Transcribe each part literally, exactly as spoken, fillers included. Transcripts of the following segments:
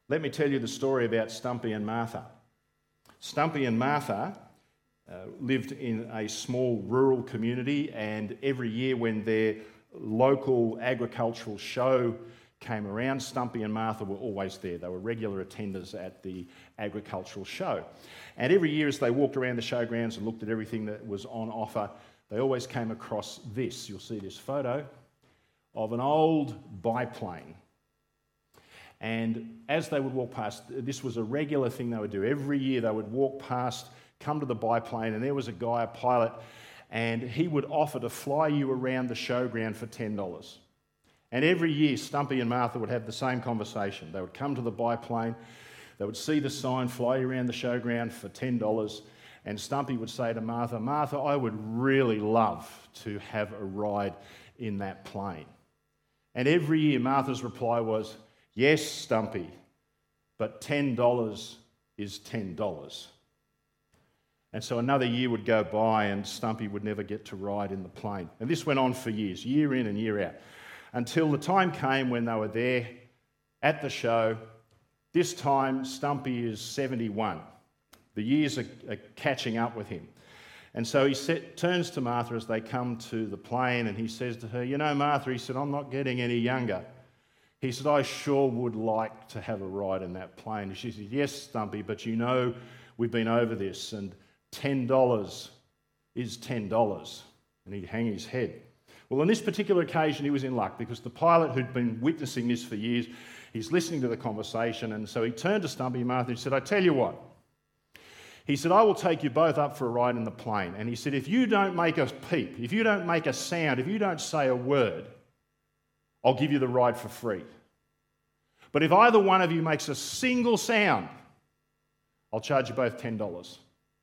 let me tell you the story about Stumpy and Martha. Stumpy and Martha uh, lived in a small rural community, and every year when their local agricultural show came around, Stumpy and Martha were always there. They were regular attenders at the agricultural show. And every year as they walked around the showgrounds and looked at everything that was on offer, they always came across this. You'll see this photo of an old biplane. And as they would walk past, this was a regular thing they would do. Every year they would walk past, come to the biplane, and there was a guy, a pilot, and he would offer to fly you around the showground for ten dollars. And every year Stumpy and Martha would have the same conversation. They would come to the biplane, they would see the sign, fly you around the showground for ten dollars, and Stumpy would say to Martha, Martha, I would really love to have a ride in that plane. And every year Martha's reply was, yes, Stumpy, but ten dollars is ten dollars. And so another year would go by and Stumpy would never get to ride in the plane. And this went on for years, year in and year out, until the time came when they were there at the show. This time, Stumpy is seventy-one. The years are, are catching up with him. And so he set, turns to Martha as they come to the plane, and he says to her, you know, Martha, he said, I'm not getting any younger. He said, I sure would like to have a ride in that plane. And she said, yes, Stumpy, but you know we've been over this, and ten dollars is ten dollars. And he'd hang his head. Well, on this particular occasion, he was in luck, because the pilot who'd been witnessing this for years, he's listening to the conversation, and so he turned to Stumpy and Martha and said, I tell you what. He said, I will take you both up for a ride in the plane. And he said, if you don't make a peep, if you don't make a sound, if you don't say a word, I'll give you the ride for free. But if either one of you makes a single sound, I'll charge you both ten dollars.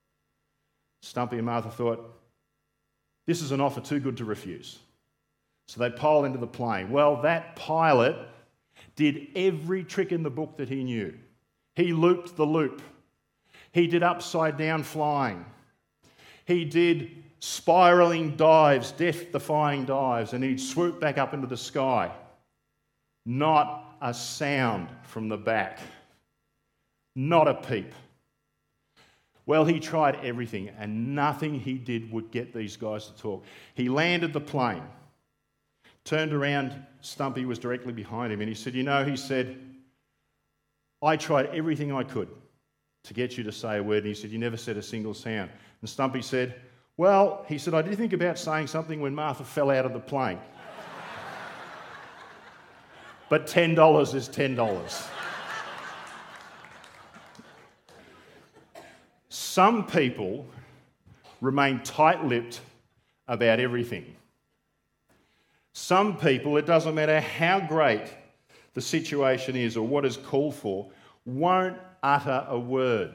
Stumpy and Martha thought, this is an offer too good to refuse. So they pile into the plane. Well, that pilot did every trick in the book that he knew. He looped the loop. He did upside down flying. He did spiralling dives, death-defying dives, and he'd swoop back up into the sky. Not a sound from the back. Not a peep. Well, he tried everything, and nothing he did would get these guys to talk. He landed the plane, turned around, Stumpy was directly behind him, and he said, you know, he said, I tried everything I could to get you to say a word. And he said, you never said a single sound. And Stumpy said, well, he said, I did think about saying something when Martha fell out of the plane. But ten dollars is ten dollars. Some people remain tight-lipped about everything. Some people, it doesn't matter how great the situation is or what is called for, won't utter a word.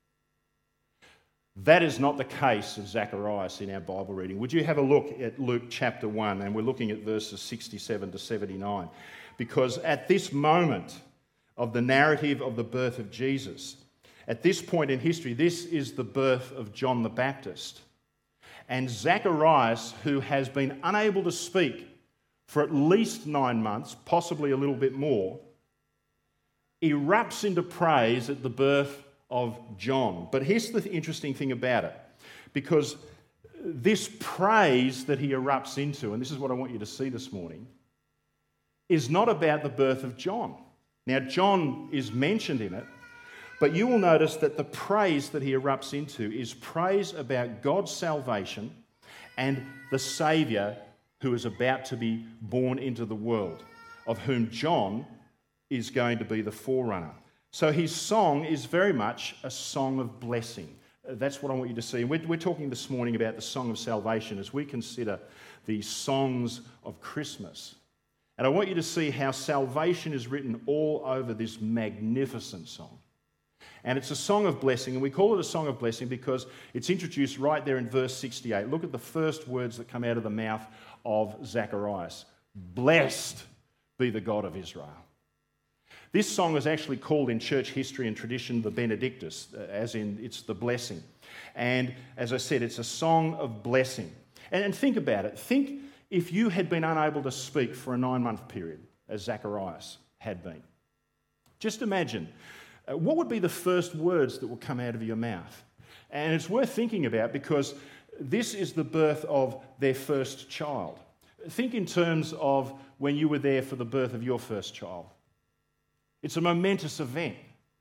That is not the case of Zacharias in our Bible reading. Would you have a look at Luke chapter one, and we're looking at verses sixty-seven to seventy-nine, because at this moment of the narrative of the birth of Jesus, at this point in history, this is the birth of John the Baptist. And Zacharias, who has been unable to speak for at least nine months, possibly a little bit more, erupts into praise at the birth of John. But here's the interesting thing about it, because this praise that he erupts into, and this is what I want you to see this morning, is not about the birth of John. Now, John is mentioned in it, but you will notice that the praise that he erupts into is praise about God's salvation and the Saviour who is about to be born into the world, of whom John is going to be the forerunner. So his song is very much a song of blessing. That's what I want you to see. We're, we're talking this morning about the song of salvation as we consider the songs of Christmas. And I want you to see how salvation is written all over this magnificent song. And it's a song of blessing, and we call it a song of blessing because it's introduced right there in verse sixty-eight. Look at the first words that come out of the mouth of Zacharias. Blessed be the God of Israel. This song is actually called in church history and tradition the Benedictus, as in it's the blessing. And as I said, it's a song of blessing. And, and think about it. Think if you had been unable to speak for a nine-month period, as Zacharias had been. Just imagine, uh, what would be the first words that will come out of your mouth? And it's worth thinking about because this is the birth of their first child. Think in terms of when you were there for the birth of your first child. It's a momentous event.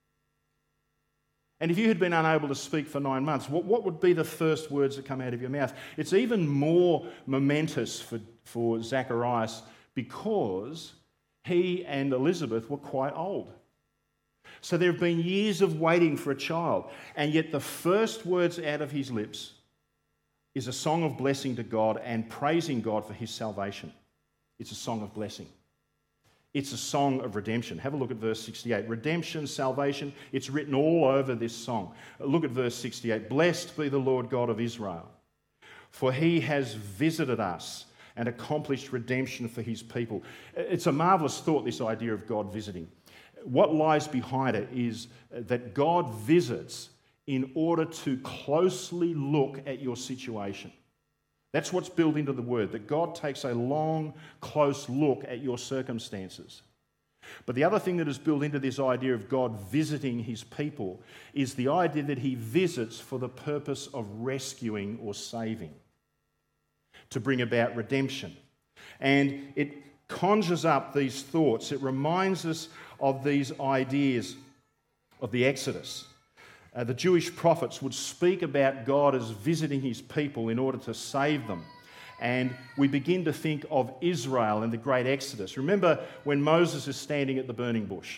And if you had been unable to speak for nine months, what, what would be the first words that come out of your mouth? It's even more momentous for, for Zacharias because he and Elizabeth were quite old. So there have been years of waiting for a child, and yet the first words out of his lips is a song of blessing to God and praising God for his salvation. It's a song of blessing. It's a song of redemption. Have a look at verse sixty-eight. Redemption, salvation, it's written all over this song. Look at verse sixty-eight. Blessed be the Lord God of Israel, for he has visited us and accomplished redemption for his people. It's a marvellous thought, this idea of God visiting. What lies behind it is that God visits in order to closely look at your situation. That's what's built into the word, that God takes a long, close look at your circumstances. But the other thing that is built into this idea of God visiting his people is the idea that he visits for the purpose of rescuing or saving, to bring about redemption. And it conjures up these thoughts. It reminds us of these ideas of the Exodus. Uh, the Jewish prophets would speak about God as visiting his people in order to save them. And we begin to think of Israel and the great Exodus. Remember when Moses is standing at the burning bush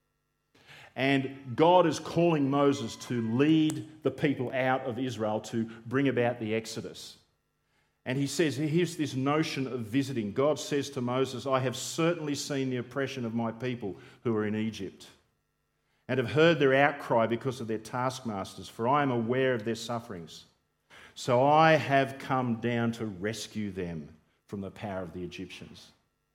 and God is calling Moses to lead the people out of Israel to bring about the Exodus. And he says, here's this notion of visiting. God says to Moses, I have certainly seen the oppression of my people who are in Egypt, and have heard their outcry because of their taskmasters, for I am aware of their sufferings. So I have come down to rescue them from the power of the Egyptians.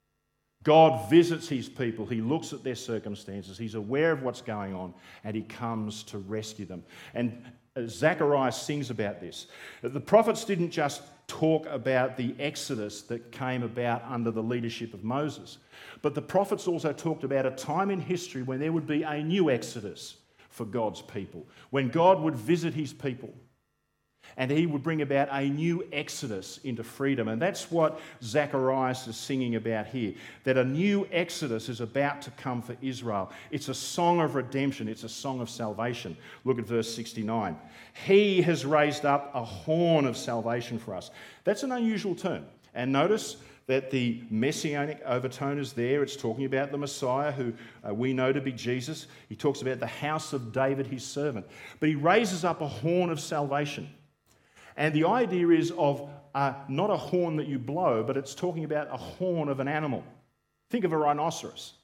God visits his people. He looks at their circumstances. He's aware of what's going on, and he comes to rescue them. And Zacharias sings about this. The prophets didn't just talk about the exodus that came about under the leadership of Moses, but the prophets also talked about a time in history when there would be a new exodus for God's people, when God would visit his people and he would bring about a new exodus into freedom. And that's what Zacharias is singing about here, that a new exodus is about to come for Israel. It's a song of redemption. It's a song of salvation. Look at verse sixty-nine. He has raised up a horn of salvation for us. That's an unusual term. And notice that the messianic overtone is there. It's talking about the Messiah, who uh, we know to be Jesus. He talks about the house of David, his servant. But he raises up a horn of salvation. And the idea is of uh, not a horn that you blow, but it's talking about a horn of an animal. Think of a rhinoceros.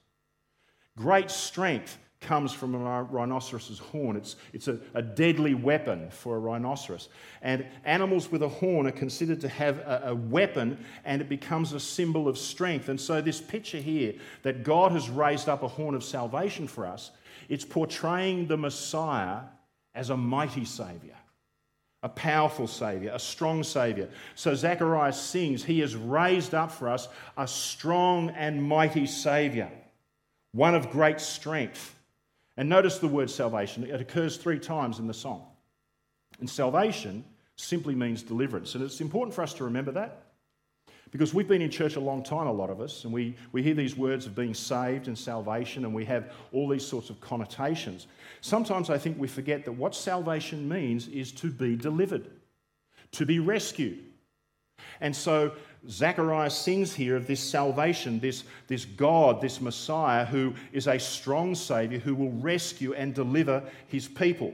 Great strength comes from a rhinoceros's horn. It's, it's a, a deadly weapon for a rhinoceros. And animals with a horn are considered to have a, a weapon, and it becomes a symbol of strength. And so this picture here, that God has raised up a horn of salvation for us, it's portraying the Messiah as a mighty Saviour, a powerful Saviour, a strong Saviour. So Zacharias sings, he has raised up for us a strong and mighty Saviour, one of great strength. And notice the word salvation. It occurs three times in the song. And salvation simply means deliverance. And it's important for us to remember that, because we've been in church a long time, a lot of us, and we, we hear these words of being saved and salvation, and we have all these sorts of connotations. Sometimes I think we forget that what salvation means is to be delivered, to be rescued. And so Zacharias sings here of this salvation, this, this God, this Messiah, who is a strong Saviour who will rescue and deliver his people.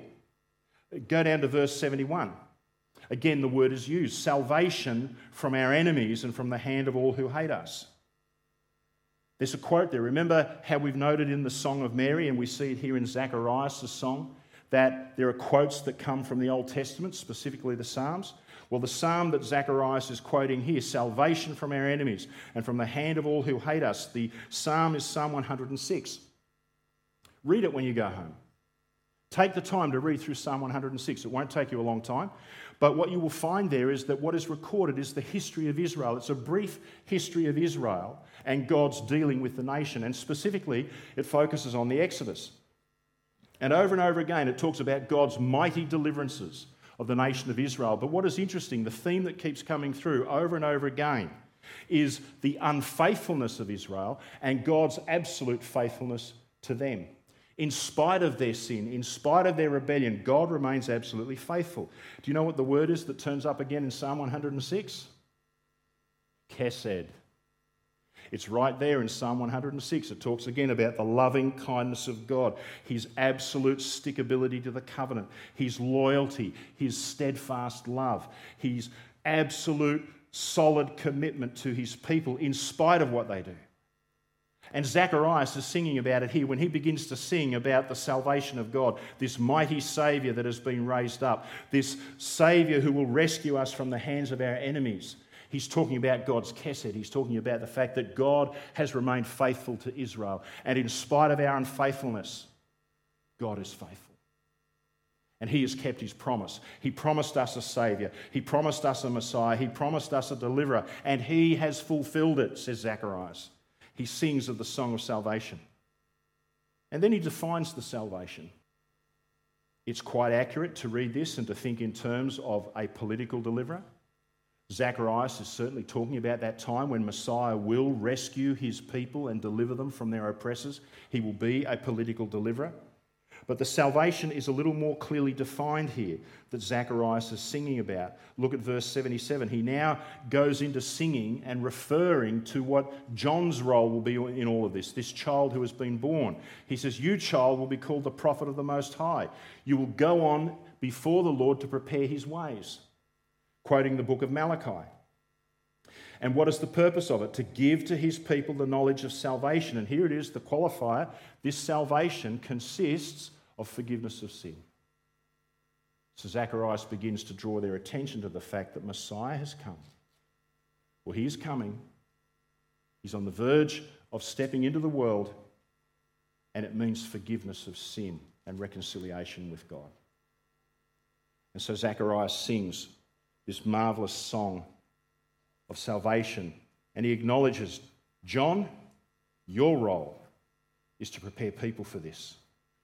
Go down to verse seventy-one. Again, the word is used, salvation from our enemies and from the hand of all who hate us. There's a quote there. Remember how we've noted in the Song of Mary, and we see it here in Zacharias' song, that there are quotes that come from the Old Testament, specifically the Psalms. Well, the psalm that Zacharias is quoting here, salvation from our enemies and from the hand of all who hate us, the psalm is Psalm one hundred six. Read it when you go home. Take the time to read through Psalm one hundred six. It won't take you a long time. But what you will find there is that what is recorded is the history of Israel. It's a brief history of Israel and God's dealing with the nation. And specifically, it focuses on the Exodus. And over and over again, it talks about God's mighty deliverances of the nation of Israel. But what is interesting, the theme that keeps coming through over and over again is the unfaithfulness of Israel and God's absolute faithfulness to them. In spite of their sin, in spite of their rebellion, God remains absolutely faithful. Do you know what the word is that turns up again in Psalm one hundred six? Chesed. It's right there in Psalm one hundred six. It talks again about the loving kindness of God, his absolute stickability to the covenant, his loyalty, his steadfast love, his absolute solid commitment to his people in spite of what they do. And Zacharias is singing about it here when he begins to sing about the salvation of God, this mighty Saviour that has been raised up, this Saviour who will rescue us from the hands of our enemies. He's talking about God's chesed. He's talking about the fact that God has remained faithful to Israel. And in spite of our unfaithfulness, God is faithful. And he has kept his promise. He promised us a Saviour. He promised us a Messiah. He promised us a deliverer. And he has fulfilled it, says Zacharias. He sings of the song of salvation. And then he defines the salvation. It's quite accurate to read this and to think in terms of a political deliverer. Zacharias is certainly talking about that time when Messiah will rescue his people and deliver them from their oppressors. He will be a political deliverer. But the salvation is a little more clearly defined here that Zacharias is singing about. Look at verse seventy-seven. He now goes into singing and referring to what John's role will be in all of this, this child who has been born. He says, "You, child, will be called the prophet of the Most High. You will go on before the Lord to prepare his ways." Quoting the book of Malachi. And what is the purpose of it? To give to his people the knowledge of salvation. And here it is, the qualifier. This salvation consists of forgiveness of sin. So Zacharias begins to draw their attention to the fact that Messiah has come. Well, he is coming. He's on the verge of stepping into the world, and it means forgiveness of sin and reconciliation with God. And so Zacharias sings this marvellous song of salvation, and he acknowledges, John, your role is to prepare people for this.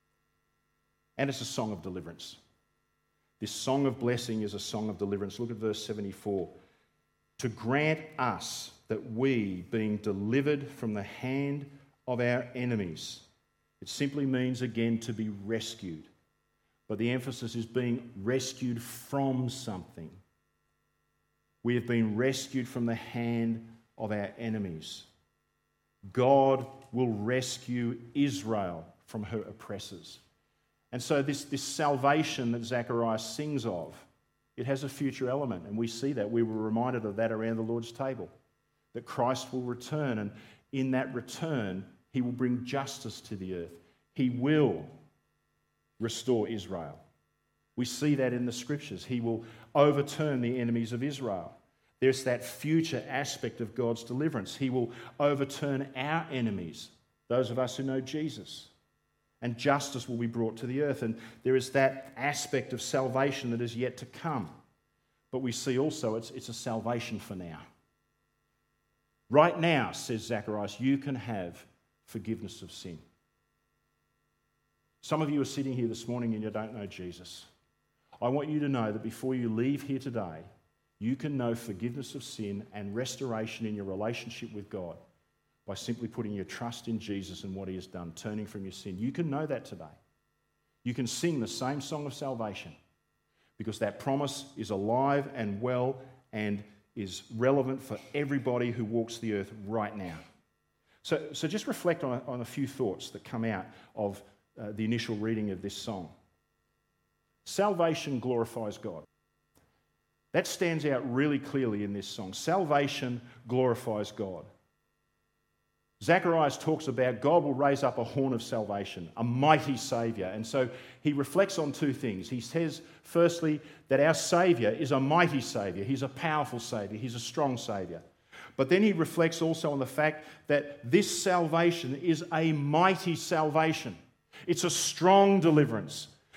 And it's a song of deliverance. This song of blessing is a song of deliverance. Look at verse seventy-four. To grant us that we, being delivered from the hand of our enemies, it simply means again to be rescued. But the emphasis is being rescued from something. We have been rescued from the hand of our enemies. God will rescue Israel from her oppressors. And so this, this salvation that Zacharias sings of, it has a future element, and we see that. We were reminded of that around the Lord's table, that Christ will return, and in that return, he will bring justice to the earth. He will restore Israel. We see that in the scriptures. He will overturn the enemies of Israel. There's that future aspect of God's deliverance. He will overturn our enemies, those of us who know Jesus. And justice will be brought to the earth. And there is that aspect of salvation that is yet to come. But we see also it's, it's a salvation for now. Right now, says Zacharias, you can have forgiveness of sin. Some of you are sitting here this morning and you don't know Jesus. I want you to know that before you leave here today, you can know forgiveness of sin and restoration in your relationship with God by simply putting your trust in Jesus and what he has done, turning from your sin. You can know that today. You can sing the same song of salvation because that promise is alive and well and is relevant for everybody who walks the earth right now. So, so just reflect on a, on a few thoughts that come out of uh, the initial reading of this song. Salvation glorifies God. That stands out really clearly in this song. Salvation glorifies God. Zacharias talks about God will raise up a horn of salvation, a mighty Saviour. And so he reflects on two things. He says, firstly, that our Saviour is a mighty Saviour. He's a powerful Saviour. He's a strong Saviour. But then he reflects also on the fact that this salvation is a mighty salvation. It's a strong deliverance.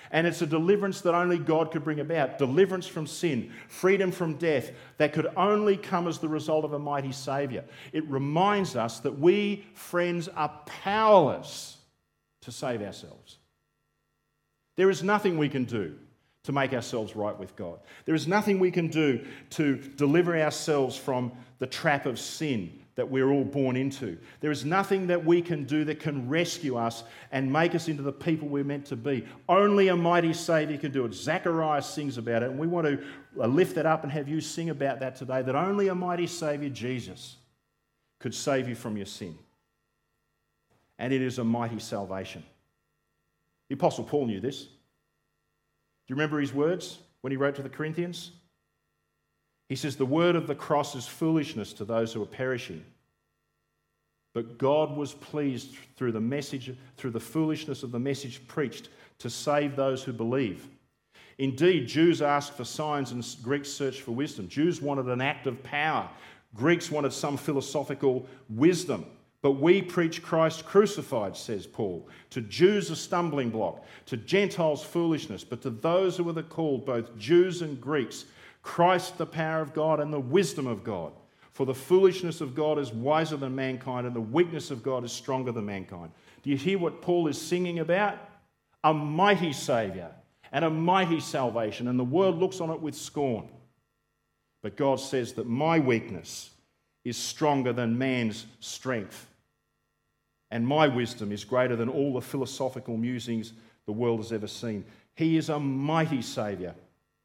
And it's a deliverance that only God could bring about. Deliverance from sin, freedom from death, that could only come as the result of a mighty Saviour. It reminds us that we, friends, are powerless to save ourselves. There is nothing we can do to make ourselves right with God. There is nothing we can do to deliver ourselves from the trap of sin that we're all born into. There is nothing that we can do that can rescue us and make us into the people we're meant to be. Only a mighty Saviour can do it. Zechariah sings about it, and we want to lift that up and have you sing about that today, that only a mighty Saviour, Jesus, could save you from your sin. And it is a mighty salvation. The Apostle Paul knew this. Do you remember his words when he wrote to the Corinthians? He says, the word of the cross is foolishness to those who are perishing. But God was pleased through the message, through the foolishness of the message preached, to save those who believe. Indeed, Jews asked for signs and Greeks searched for wisdom. Jews wanted an act of power. Greeks wanted some philosophical wisdom. But we preach Christ crucified, says Paul. To Jews a stumbling block, to Gentiles foolishness, but to those who are the called, both Jews and Greeks, Christ the power of God and the wisdom of God. For the foolishness of God is wiser than mankind, and the weakness of God is stronger than mankind. Do you hear what Paul is singing about? A mighty Saviour and a mighty salvation, and the world looks on it with scorn. But God says that my weakness is stronger than man's strength, and my wisdom is greater than all the philosophical musings the world has ever seen. He is a mighty Saviour.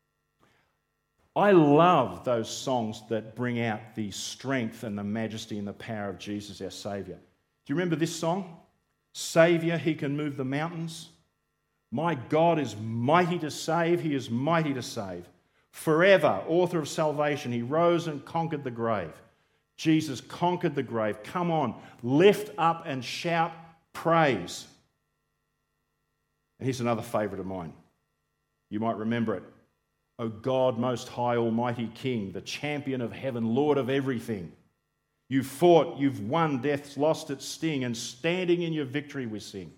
I love those songs that bring out the strength and the majesty and the power of Jesus, our Saviour. Do you remember this song? Saviour, he can move the mountains. My God is mighty to save. He is mighty to save. Forever, author of salvation, he rose and conquered the grave. Jesus conquered the grave. Come on, lift up and shout praise. And here's another favourite of mine. You might remember it. O God, most high, almighty King, the champion of heaven, Lord of everything. You've fought, you've won, death's lost its sting, and standing in your victory we sing.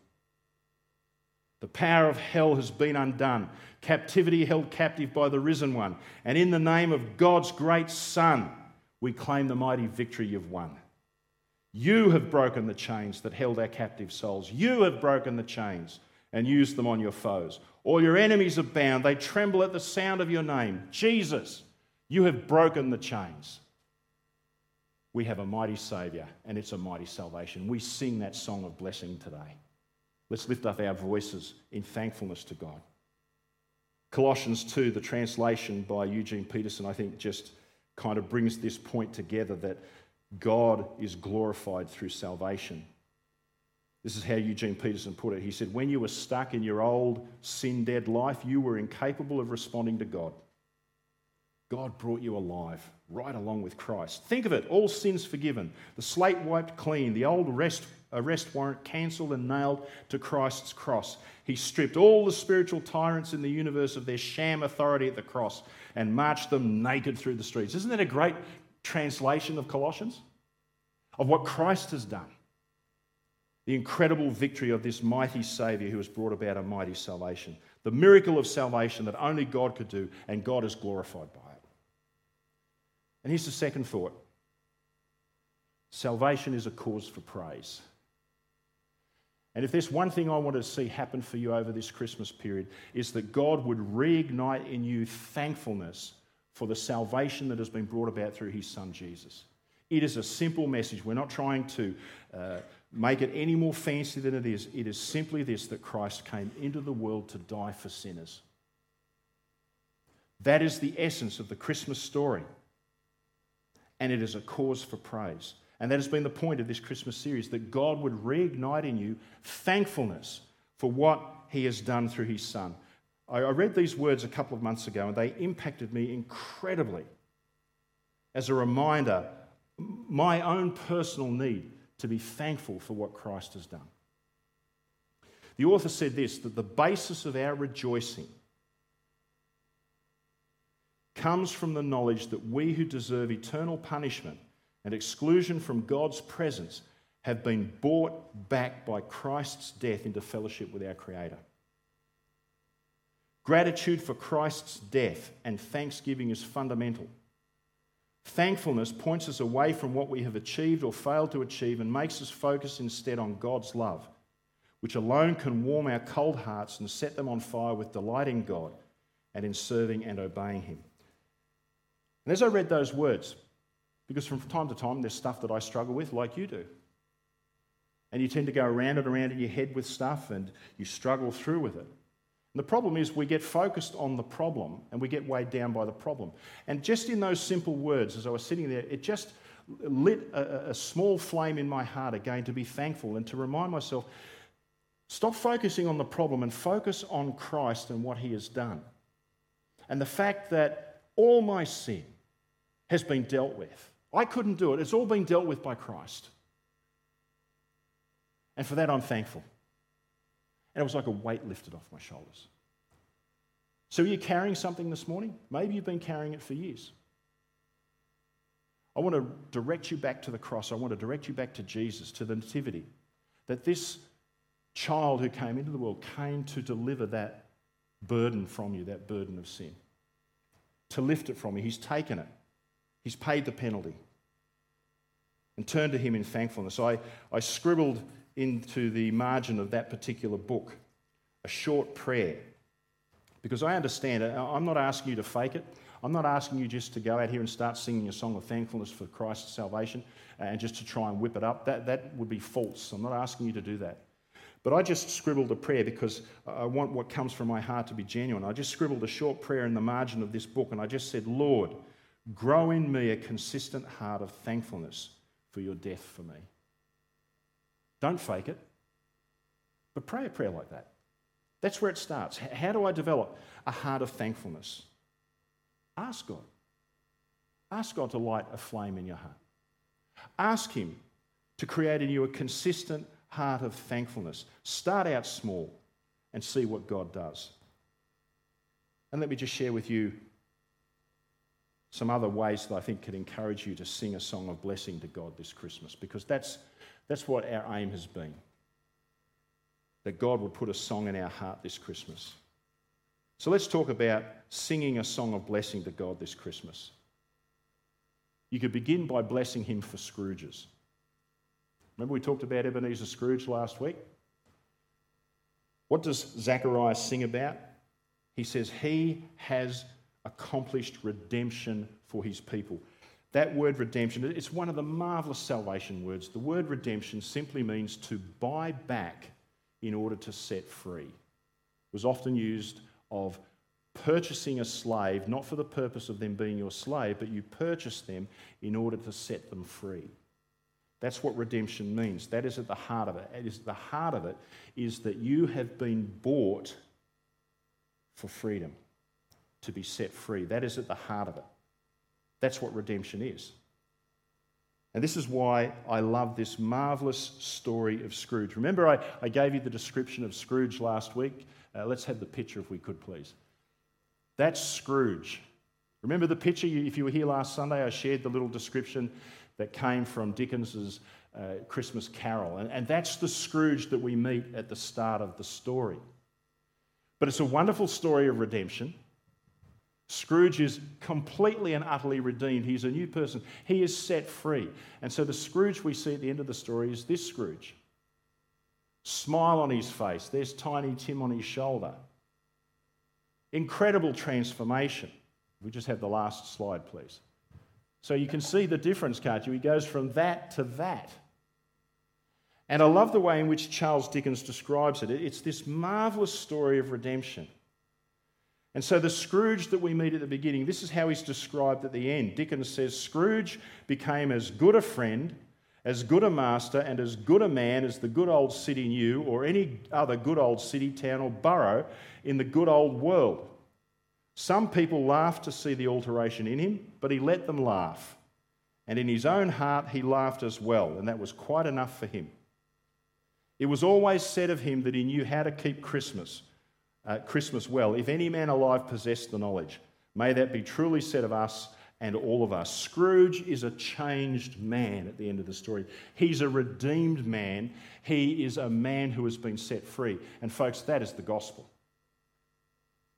The power of hell has been undone, captivity held captive by the risen one, and in the name of God's great Son, we claim the mighty victory you've won. You have broken the chains that held our captive souls. You have broken the chains and used them on your foes. All your enemies are bound. They tremble at the sound of your name. Jesus, you have broken the chains. We have a mighty Saviour, and it's a mighty salvation. We sing that song of blessing today. Let's lift up our voices in thankfulness to God. Colossians two, the translation by Eugene Peterson, I think just kind of brings this point together that God is glorified through salvation. This is how Eugene Peterson put it. He said, when you were stuck in your old sin-dead life, you were incapable of responding to God. God brought you alive, right along with Christ. Think of it, all sins forgiven, the slate wiped clean, the old arrest, arrest warrant cancelled and nailed to Christ's cross. He stripped all the spiritual tyrants in the universe of their sham authority at the cross and marched them naked through the streets. Isn't that a great translation of Colossians? Of what Christ has done. The incredible victory of this mighty Saviour who has brought about a mighty salvation. The miracle of salvation that only God could do, and God is glorified by it. And here's the second thought. Salvation is a cause for praise. And if there's one thing I want to see happen for you over this Christmas period, is that God would reignite in you thankfulness for the salvation that has been brought about through his Son Jesus. It is a simple message. We're not trying to uh, make it any more fancy than it is. It is simply this, that Christ came into the world to die for sinners. That is the essence of the Christmas story. And it is a cause for praise. And that has been the point of this Christmas series, that God would reignite in you thankfulness for what he has done through his Son. I read these words a couple of months ago and they impacted me incredibly as a reminder, my own personal need to be thankful for what Christ has done. The author said this, that the basis of our rejoicing comes from the knowledge that we who deserve eternal punishment and exclusion from God's presence have been brought back by Christ's death into fellowship with our Creator. Gratitude for Christ's death and thanksgiving is fundamental. Thankfulness points us away from what we have achieved or failed to achieve and makes us focus instead on God's love, which alone can warm our cold hearts and set them on fire with delight in God and in serving and obeying Him. And as I read those words, because from time to time there's stuff that I struggle with like you do, and you tend to go around and around in your head with stuff and you struggle through with it. And the problem is we get focused on the problem and we get weighed down by the problem. And just in those simple words, as I was sitting there, it just lit a, a small flame in my heart again to be thankful and to remind myself, stop focusing on the problem and focus on Christ and what He has done. And the fact that all my sin has been dealt with. I couldn't do it. It's all been dealt with by Christ. And for that I'm thankful. And it was like a weight lifted off my shoulders. So are you carrying something this morning? Maybe you've been carrying it for years. I want to direct you back to the cross. I want to direct you back to Jesus, to the nativity. That this child who came into the world came to deliver that burden from you, that burden of sin. To lift it from you. He's taken it. He's paid the penalty. And turned to Him in thankfulness. I, I scribbled into the margin of that particular book a short prayer, because I understand it. I'm not asking you to fake it. I'm not asking you just to go out here and start singing a song of thankfulness for Christ's salvation and just to try and whip it up. That, that would be false. I'm not asking you to do that. But I just scribbled a prayer because I want what comes from my heart to be genuine. I just scribbled a short prayer in the margin of this book, and I just said, Lord, grow in me a consistent heart of thankfulness for your death for me. Don't fake it, but pray a prayer like that. That's where it starts. How do I develop a heart of thankfulness? Ask God. Ask God to light a flame in your heart. Ask Him to create in you a consistent heart of thankfulness. Start out small and see what God does. And let me just share with you some other ways that I think could encourage you to sing a song of blessing to God this Christmas, because that's That's what our aim has been, that God would put a song in our heart this Christmas. So let's talk about singing a song of blessing to God this Christmas. You could begin by blessing Him for Scrooges. Remember we talked about Ebenezer Scrooge last week? What does Zechariah sing about? He says, He has accomplished redemption for His people. That word redemption, it's one of the marvellous salvation words. The word redemption simply means to buy back in order to set free. It was often used of purchasing a slave, not for the purpose of them being your slave, but you purchase them in order to set them free. That's what redemption means. That is at the heart of it. It is the heart of it is that you have been bought for freedom, to be set free. That is at the heart of it. That's what redemption is. And this is why I love this marvellous story of Scrooge. Remember, I, I gave you the description of Scrooge last week? Uh, let's have the picture if we could, please. That's Scrooge. Remember the picture? If you were here last Sunday, I shared the little description that came from Dickens's uh, Christmas Carol. And, and that's the Scrooge that we meet at the start of the story. But it's a wonderful story of redemption. Scrooge is completely and utterly redeemed. He's a new person. He is set free. And so the Scrooge we see at the end of the story is this Scrooge. Smile on his face. There's Tiny Tim on his shoulder. Incredible transformation. We just have the last slide, please. So you can see the difference, can't you? He goes from that to that. And I love the way in which Charles Dickens describes it. It's this marvellous story of redemption. And so the Scrooge that we meet at the beginning, this is how he's described at the end. Dickens says, Scrooge became as good a friend, as good a master, and as good a man as the good old city knew, or any other good old city, town, or borough in the good old world. Some people laughed to see the alteration in him, but he let them laugh. And in his own heart he laughed as well, and that was quite enough for him. It was always said of him that he knew how to keep Christmas, uh, Christmas well. If any man alive possessed the knowledge, may that be truly said of us and all of us. Scrooge is a changed man at the end of the story. He's a redeemed man. He is a man who has been set free. And folks, that is the gospel.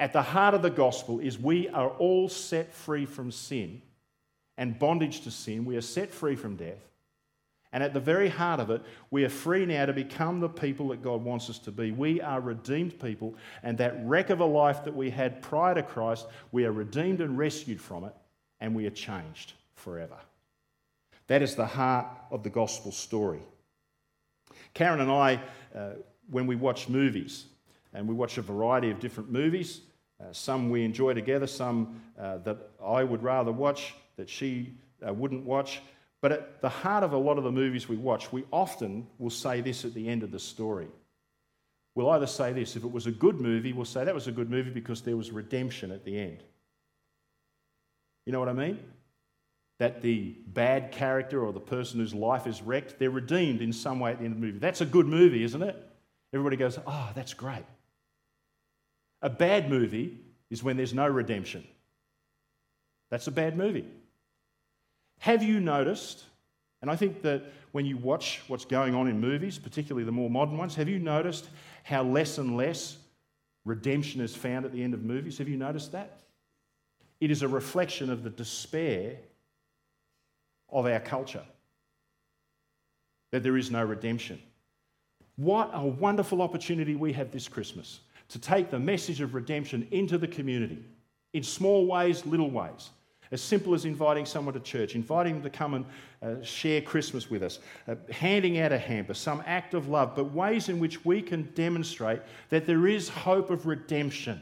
At the heart of the gospel is we are all set free from sin and bondage to sin. We are set free from death. And at the very heart of it, we are free now to become the people that God wants us to be. We are redeemed people, and that wreck of a life that we had prior to Christ, we are redeemed and rescued from it, and we are changed forever. That is the heart of the gospel story. Karen and I, uh, when we watch movies, and we watch a variety of different movies, uh, some we enjoy together, some uh, that I would rather watch, that she uh, wouldn't watch. But at the heart of a lot of the movies we watch, we often will say this at the end of the story. We'll either say this: if it was a good movie, we'll say that was a good movie because there was redemption at the end. You know what I mean? That the bad character or the person whose life is wrecked, they're redeemed in some way at the end of the movie. That's a good movie, isn't it? Everybody goes, oh, that's great. A bad movie is when there's no redemption. That's a bad movie. Have you noticed, and I think that when you watch what's going on in movies, particularly the more modern ones, have you noticed how less and less redemption is found at the end of movies? Have you noticed that? It is a reflection of the despair of our culture, that there is no redemption. What a wonderful opportunity we have this Christmas to take the message of redemption into the community in small ways, little ways. As simple as inviting someone to church, inviting them to come and uh, share Christmas with us, uh, handing out a hamper, some act of love, but ways in which we can demonstrate that there is hope of redemption,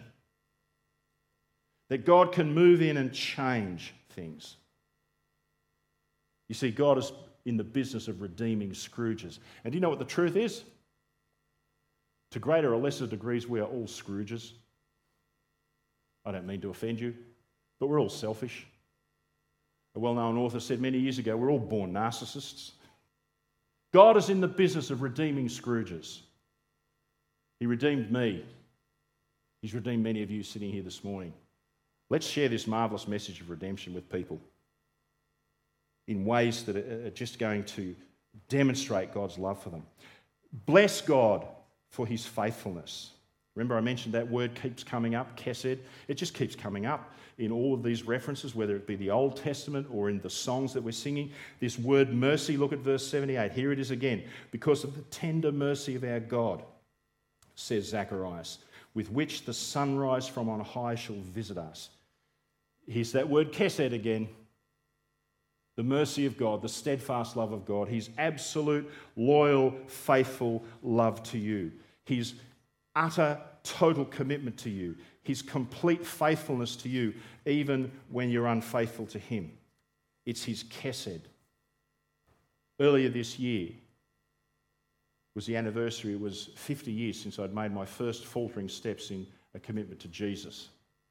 that God can move in and change things. You see, God is in the business of redeeming Scrooges. And do you know what the truth is? To greater or lesser degrees, we are all Scrooges. I don't mean to offend you, but we're all selfish. A well-known author said many years ago, we're all born narcissists. God is in the business of redeeming Scrooges. He redeemed me. He's redeemed many of you sitting here this morning. Let's share this marvellous message of redemption with people in ways that are just going to demonstrate God's love for them. Bless God for his faithfulness. Remember I mentioned that word keeps coming up, kesed. It just keeps coming up in all of these references, whether it be the Old Testament or in the songs that we're singing. This word mercy, look at verse seventy-eight. Here it is again. Because of the tender mercy of our God, says Zacharias, with which the sunrise from on high shall visit us. Here's that word kesed again. The mercy of God, the steadfast love of God, his absolute, loyal, faithful love to you. His utter, total commitment to you. His complete faithfulness to you, even when you're unfaithful to him. It's his kesed. Earlier this year was the anniversary. It was fifty years since I'd made my first faltering steps in a commitment to Jesus.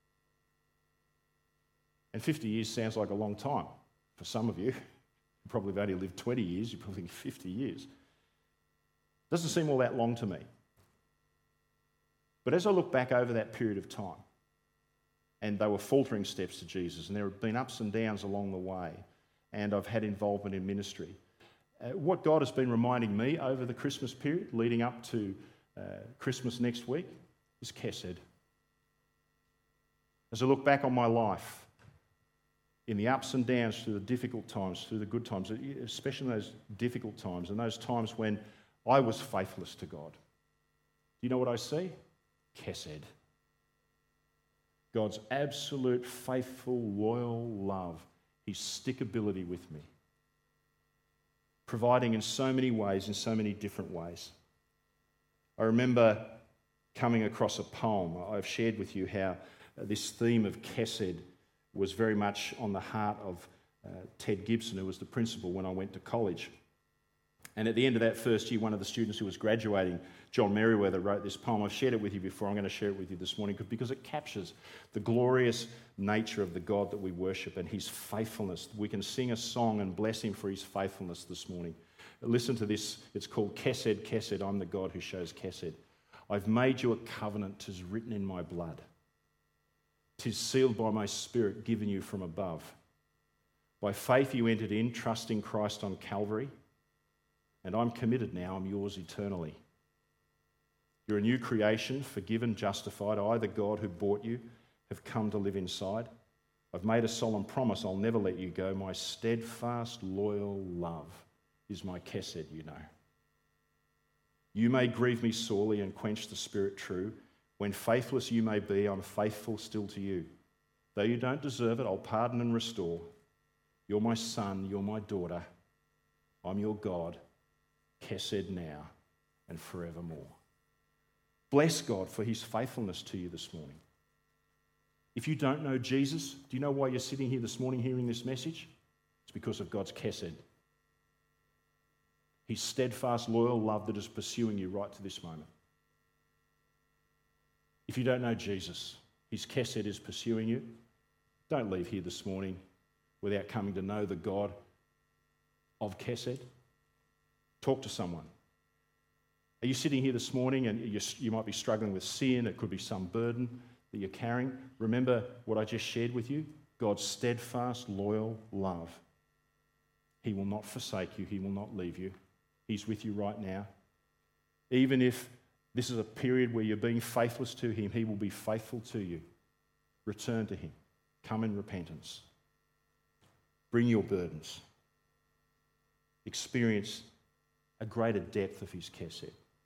And fifty years sounds like a long time for some of you. You probably have only lived twenty years. You probably think fifty years. Doesn't seem all that long to me. But as I look back over that period of time, and they were faltering steps to Jesus, and there have been ups and downs along the way, and I've had involvement in ministry, uh, what God has been reminding me over the Christmas period, leading up to uh, Christmas next week, is kesed. As I look back on my life, in the ups and downs, through the difficult times, through the good times, especially in those difficult times, and those times when I was faithless to God, do you know what I see? Kesed. God's absolute, faithful, loyal love, his stickability with me, providing in so many ways, in so many different ways. I remember coming across a poem. I've shared with you how this theme of kesed was very much on the heart of uh, Ted Gibson, who was the principal when I went to college. And at the end of that first year, one of the students who was graduating, John Merriweather, wrote this poem. I've shared it with you before. I'm going to share it with you this morning because it captures the glorious nature of the God that we worship and his faithfulness. We can sing a song and bless him for his faithfulness this morning. Listen to this. It's called Kesed, Kesed. I'm the God who shows Kesed. I've made you a covenant, 'tis written in my blood. 'Tis sealed by my spirit, given you from above. By faith you entered in, trusting Christ on Calvary. And I'm committed now, I'm yours eternally. You're a new creation, forgiven, justified. I, the God who bought you, have come to live inside. I've made a solemn promise, I'll never let you go. My steadfast, loyal love is my kesed, you know. You may grieve me sorely and quench the spirit true. When faithless you may be, I'm faithful still to you. Though you don't deserve it, I'll pardon and restore. You're my son, you're my daughter. I'm your God, kesed now and forevermore. Bless God for his faithfulness to you this morning. If you don't know Jesus, do you know why you're sitting here this morning hearing this message? It's because of God's kesed. His steadfast, loyal love that is pursuing you right to this moment. If you don't know Jesus, his kesed is pursuing you. Don't leave here this morning without coming to know the God of kesed. Talk to someone. Are you sitting here this morning and you, you might be struggling with sin? It could be some burden that you're carrying. Remember what I just shared with you? God's steadfast, loyal love. He will not forsake you. He will not leave you. He's with you right now. Even if this is a period where you're being faithless to him, he will be faithful to you. Return to him. Come in repentance. Bring your burdens. Experience a greater depth of his kesed.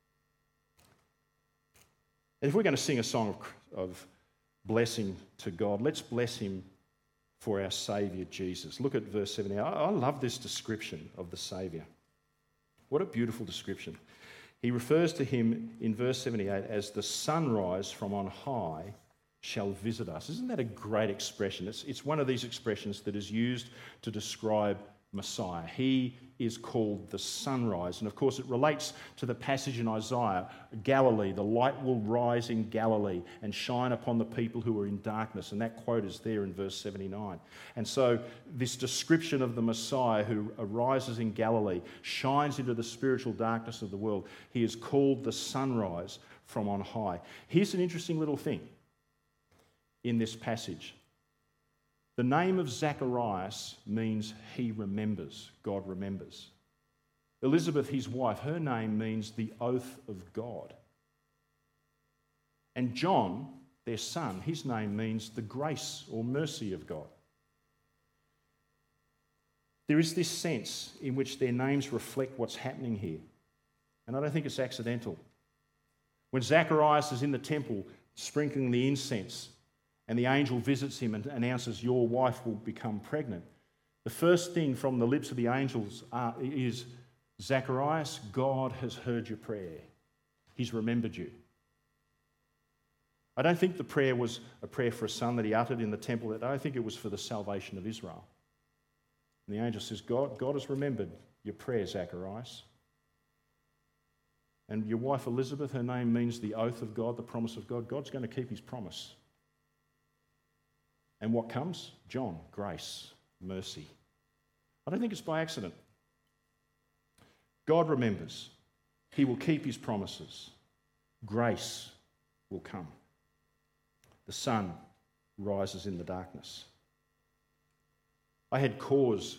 And if we're going to sing a song of, of blessing to God, let's bless him for our Saviour Jesus. Look at verse seventy. I, I love this description of the Saviour. What a beautiful description. He refers to him in verse seventy-eight as the sunrise from on high shall visit us. Isn't that a great expression? It's, it's one of these expressions that is used to describe Messiah. He is called the sunrise. And of course it relates to the passage in Isaiah, Galilee, the light will rise in Galilee and shine upon the people who are in darkness. And that quote is there in verse seventy-nine. And so this description of the Messiah who arises in Galilee, shines into the spiritual darkness of the world. He is called the sunrise from on high. Here's an interesting little thing in this passage. The name of Zacharias means he remembers, God remembers. Elizabeth, his wife, her name means the oath of God. And John, their son, his name means the grace or mercy of God. There is this sense in which their names reflect what's happening here. And I don't think it's accidental. When Zacharias is in the temple sprinkling the incense, and the angel visits him and announces, your wife will become pregnant, the first thing from the lips of the angels are, is, Zacharias, God has heard your prayer. He's remembered you. I don't think the prayer was a prayer for a son that he uttered in the temple. I don't think it was for the salvation of Israel. And the angel says, God, God has remembered your prayer, Zacharias. And your wife Elizabeth, her name means the oath of God, the promise of God. God's going to keep his promise. And what comes? John, grace, mercy. I don't think it's by accident. God remembers. He will keep his promises. Grace will come. The sun rises in the darkness. I had cause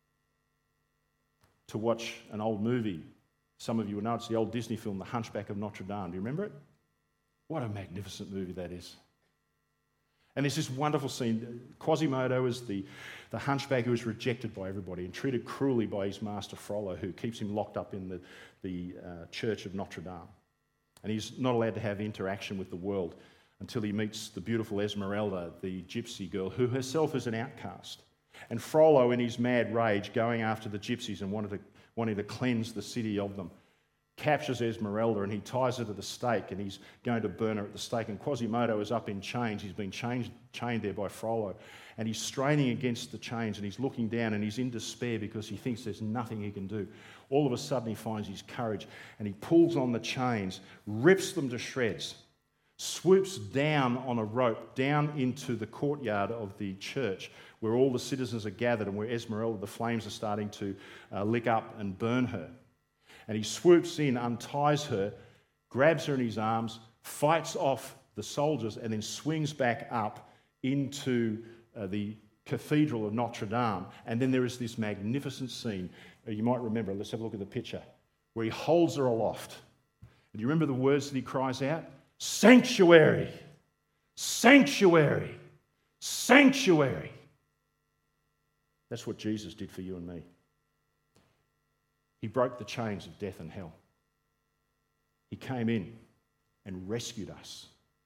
to watch an old movie. Some of you will know it's the old Disney film, The Hunchback of Notre Dame. Do you remember it? What a magnificent movie that is. And there's this wonderful scene. Quasimodo is the, the hunchback who is rejected by everybody and treated cruelly by his master Frollo, who keeps him locked up in the, the uh, church of Notre Dame. And he's not allowed to have interaction with the world until he meets the beautiful Esmeralda, the gypsy girl, who herself is an outcast. And Frollo, in his mad rage, going after the gypsies and wanted to, wanting to cleanse the city of them, captures Esmeralda and he ties her to the stake and he's going to burn her at the stake. And Quasimodo is up in chains. He's been chained, chained there by Frollo. And he's straining against the chains and he's looking down and he's in despair because he thinks there's nothing he can do. All of a sudden he finds his courage and he pulls on the chains, rips them to shreds, swoops down on a rope down into the courtyard of the church where all the citizens are gathered and where Esmeralda, the flames are starting to uh, lick up and burn her. And he swoops in, unties her, grabs her in his arms, fights off the soldiers, and then swings back up into uh, the Cathedral of Notre Dame. And then there is this magnificent scene. Uh, you might remember, let's have a look at the picture, where he holds her aloft Do you remember the words that he cries out? Sanctuary, sanctuary, sanctuary. That's what Jesus did for you and me. He broke the chains of death and hell. He came in and rescued us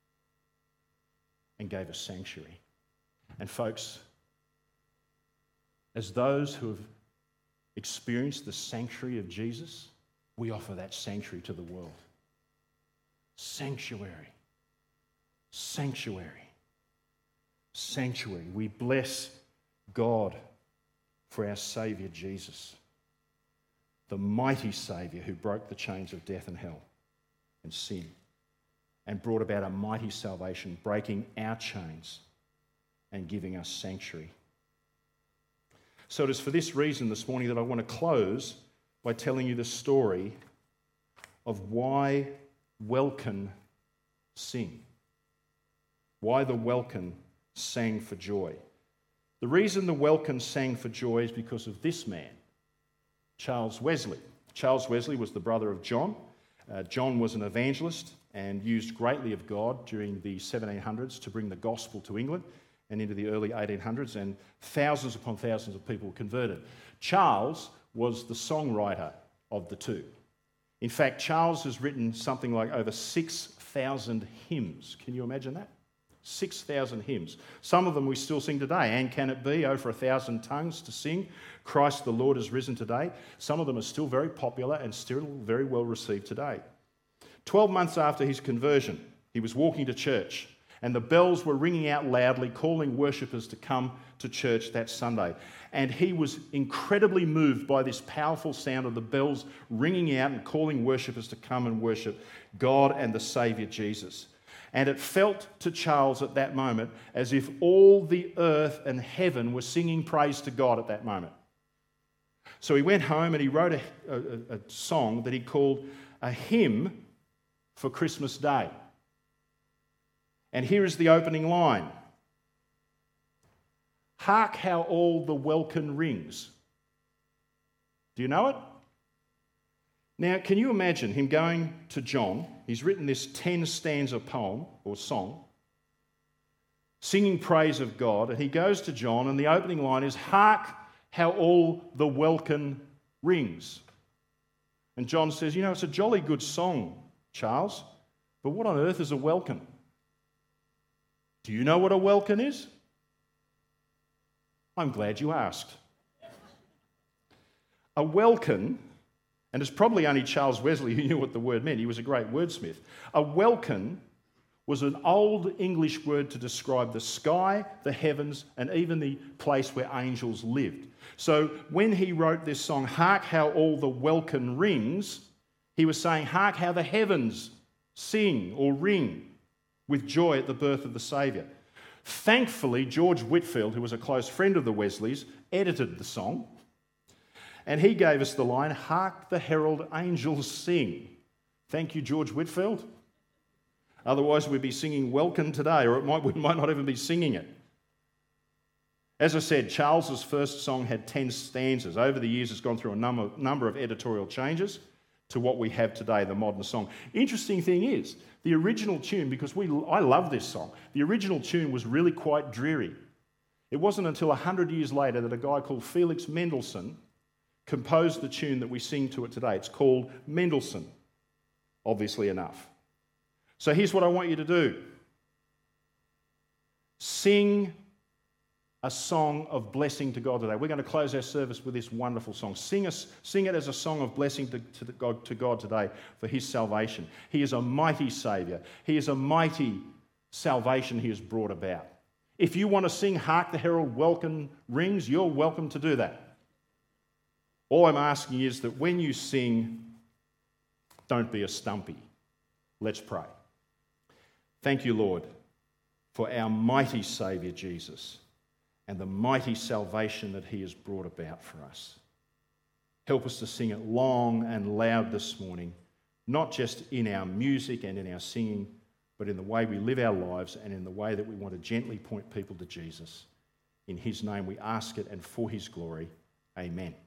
and gave us sanctuary. And folks, as those who have experienced the sanctuary of Jesus, we offer that sanctuary to the world. Sanctuary. Sanctuary. Sanctuary. We bless God for our Saviour Jesus, the mighty Saviour who broke the chains of death and hell and sin and brought about a mighty salvation, breaking our chains and giving us sanctuary. So it is for this reason this morning that I want to close by telling you the story of why Welkin sing. Why the Welkin sang for joy. The reason the Welkin sang for joy is because of this man, Charles Wesley. Charles Wesley was the brother of John. Uh, John was an evangelist and used greatly of God during the seventeen hundreds to bring the gospel to England and into the early eighteen hundreds, and thousands upon thousands of people were converted. Charles was the songwriter of the two. In fact, Charles has written something like over six thousand hymns. Can you imagine that? six thousand hymns. Some of them we still sing today. And Can It Be? Oh, for a thousand tongues to sing. Christ the Lord is risen today. Some of them are still very popular and still very well received today. Twelve months after his conversion, he was walking to church and the bells were ringing out loudly, calling worshippers to come to church that Sunday. And he was incredibly moved by this powerful sound of the bells ringing out and calling worshippers to come and worship God and the Saviour Jesus. And it felt to Charles at that moment as if all the earth and heaven were singing praise to God at that moment. So he went home and he wrote a, a, a song that he called A Hymn for Christmas Day. And here is the opening line. Hark how all the welkin rings. Do you know it? Now, can you imagine him going to John? He's written this ten-stanza poem or song, singing praise of God, and he goes to John, and the opening line is, Hark how all the welkin rings. And John says, you know, it's a jolly good song, Charles, but what on earth is a welkin? Do you know what a welkin is? I'm glad you asked. A welkin, and it's probably only Charles Wesley who knew what the word meant. He was a great wordsmith. A welkin was an old English word to describe the sky, the heavens, and even the place where angels lived. So when he wrote this song, Hark how all the welkin rings, he was saying, hark how the heavens sing or ring with joy at the birth of the Saviour. Thankfully, George Whitefield, who was a close friend of the Wesleys, edited the song. And he gave us the line, Hark the herald angels sing. Thank you, George Whitefield. Otherwise, we'd be singing Welkin today, or it might, we might not even be singing it. As I said, Charles's first song had ten stanzas. Over the years, it's gone through a number, number of editorial changes to what we have today, the modern song. Interesting thing is, the original tune, because we, I love this song, the original tune was really quite dreary. It wasn't until one hundred years later that a guy called Felix Mendelssohn composed the tune that we sing to it today. It's called Mendelssohn, obviously enough. So here's what I want you to do. Sing a song of blessing to God today. We're going to close our service with this wonderful song. Sing, us, sing it as a song of blessing to, to, God, to God today for his salvation. He is a mighty Saviour. He is a mighty salvation he has brought about. If you want to sing Hark the Herald Welkin Rings, you're welcome to do that. All I'm asking is that when you sing, don't be a stumpy. Let's pray. Thank you, Lord, for our mighty Saviour Jesus and the mighty salvation that he has brought about for us. Help us to sing it long and loud this morning, not just in our music and in our singing, but in the way we live our lives and in the way that we want to gently point people to Jesus. In his name we ask it and for his glory. Amen.